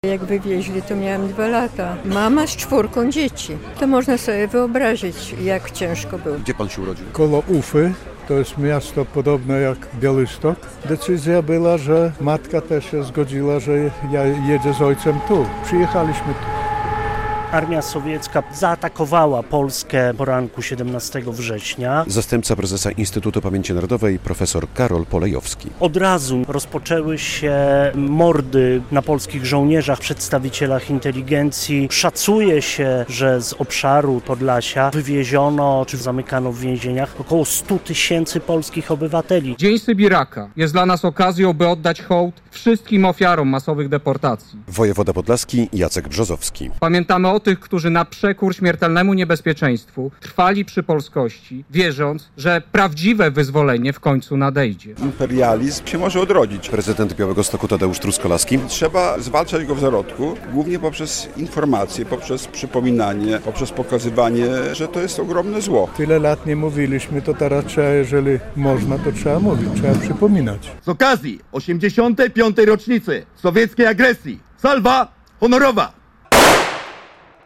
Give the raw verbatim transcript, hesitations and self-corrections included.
Jak wywieźli, to miałam dwa lata. Mama z czwórką dzieci. To można sobie wyobrazić, jak ciężko było. Gdzie pan się urodził? Koło Ufy, to jest miasto podobne jak Białystok. Decyzja była, że matka też się zgodziła, że ja jedzie z ojcem tu. Przyjechaliśmy tu. Armia sowiecka zaatakowała Polskę poranku siedemnastego września. Zastępca prezesa Instytutu Pamięci Narodowej profesor Karol Polejowski. Od razu rozpoczęły się mordy na polskich żołnierzach, przedstawicielach inteligencji. Szacuje się, że z obszaru Podlasia wywieziono czy zamykano w więzieniach około stu tysięcy polskich obywateli. Dzień Sybiraka jest dla nas okazją, by oddać hołd wszystkim ofiarom masowych deportacji. Wojewoda podlaski Jacek Brzozowski. Pamiętamy o tych, którzy na przekór śmiertelnemu niebezpieczeństwu trwali przy polskości, wierząc, że prawdziwe wyzwolenie w końcu nadejdzie. Imperializm się może odrodzić. Prezydent Białegostoku Tadeusz Truskolaski. Trzeba zwalczać go w zarodku, głównie poprzez informacje, poprzez przypominanie, poprzez pokazywanie, że to jest ogromne zło. Tyle lat nie mówiliśmy, to teraz trzeba, jeżeli można, to trzeba mówić, trzeba przypominać. Z okazji osiemdziesiątej piątej rocznicy sowieckiej agresji. Salwa honorowa!